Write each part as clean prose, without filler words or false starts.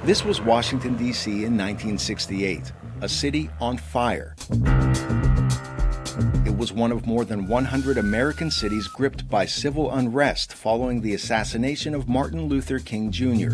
This was Washington, D.C. in 1968, a city on fire. It was one of more than 100 American cities gripped by civil unrest following the assassination of Martin Luther King Jr.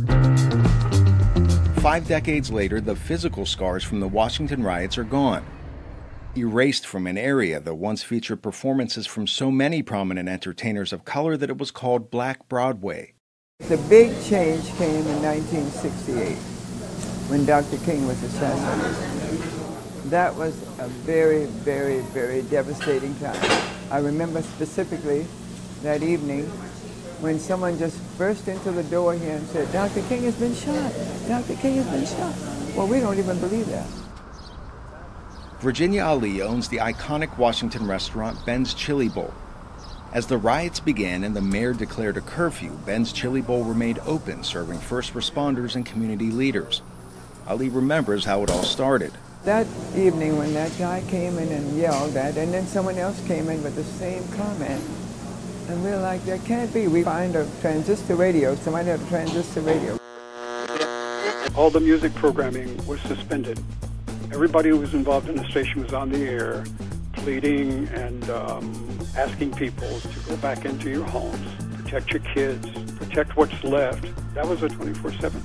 5 decades later, the physical scars from the Washington riots are gone, erased from an area that once featured performances from so many prominent entertainers of color that it was called Black Broadway. The big change came in 1968 when Dr. King was assassinated. That was a very, very, very devastating time. I remember specifically that evening when someone just burst into the door here and said, "Dr. King has been shot. Dr. King has been shot." Well, we don't even believe that. Virginia Ali owns the iconic Washington restaurant Ben's Chili Bowl. As the riots began and the mayor declared a curfew, Ben's Chili Bowl remained open, serving first responders and community leaders. Ali remembers how it all started. That evening when that guy came in and yelled that, and then someone else came in with the same comment, and we're like, that can't be. We find a transistor radio. Somebody had a transistor radio. All the music programming was suspended. Everybody who was involved in the station was on the air, pleading and asking people to go back into your homes, protect your kids, protect what's left. That was a 24/7.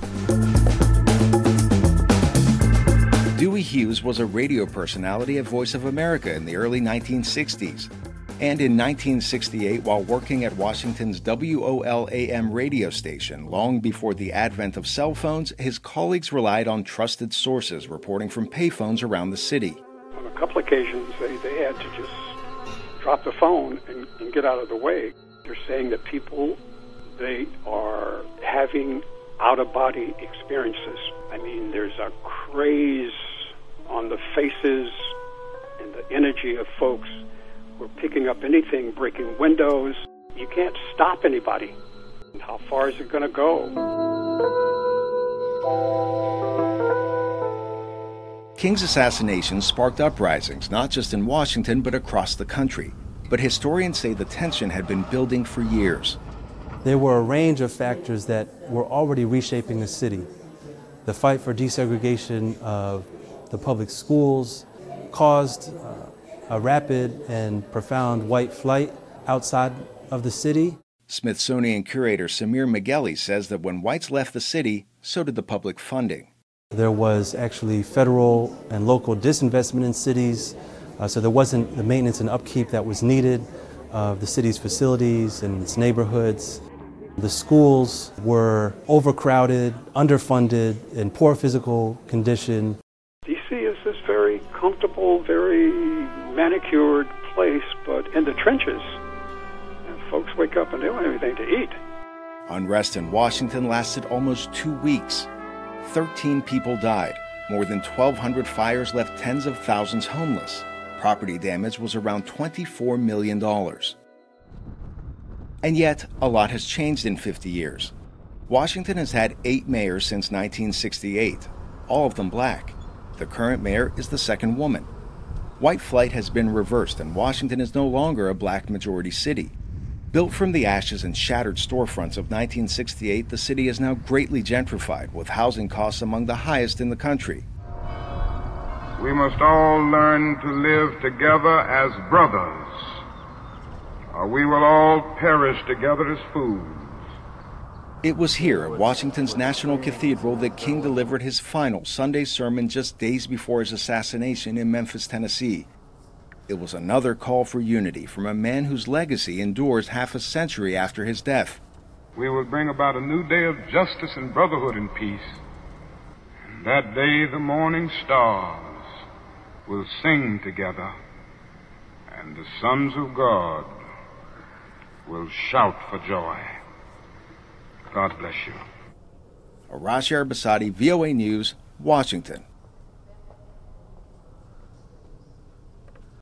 Dewey Hughes was a radio personality at Voice of America in the early 1960s. And in 1968, while working at Washington's WOL-AM radio station, long before the advent of cell phones, his colleagues relied on trusted sources reporting from payphones around the city. On a couple occasions, they had to just drop the phone and get out of the way. They're saying that people, they are having out-of-body experiences. I mean, there's a craze on the faces and the energy of folks who are picking up anything, breaking windows. You can't stop anybody. How far is it going to go? King's assassination sparked uprisings, not just in Washington, but across the country. But historians say the tension had been building for years. There were a range of factors that were already reshaping the city. The fight for desegregation of the public schools caused a rapid and profound white flight outside of the city. Smithsonian curator Samir Migueli says that when whites left the city, so did the public funding. There was actually federal and local disinvestment in cities, so there wasn't the maintenance and upkeep that was needed of the city's facilities and its neighborhoods. The schools were overcrowded, underfunded, in poor physical condition. D.C. is this very comfortable, very manicured place, but in the trenches. And folks wake up and they don't have anything to eat. Unrest in Washington lasted almost 2 weeks. 13 people died. More than 1,200 fires left tens of thousands homeless. Property damage was around $24 million. And yet, a lot has changed in 50 years. Washington has had 8 mayors since 1968, all of them black. The current mayor is the second woman. White flight has been reversed, and Washington is no longer a black majority city. Built from the ashes and shattered storefronts of 1968, the city is now greatly gentrified, with housing costs among the highest in the country. We must all learn to live together as brothers, or we will all perish together as fools. It was here at Washington's National Cathedral that King delivered his final Sunday sermon just days before his assassination in Memphis, Tennessee. It was another call for unity from a man whose legacy endures half a century after his death. We will bring about a new day of justice and brotherhood and peace. And that day the morning stars will sing together, and the sons of God will shout for joy. God bless you. Arash Arabasadi, VOA News, Washington.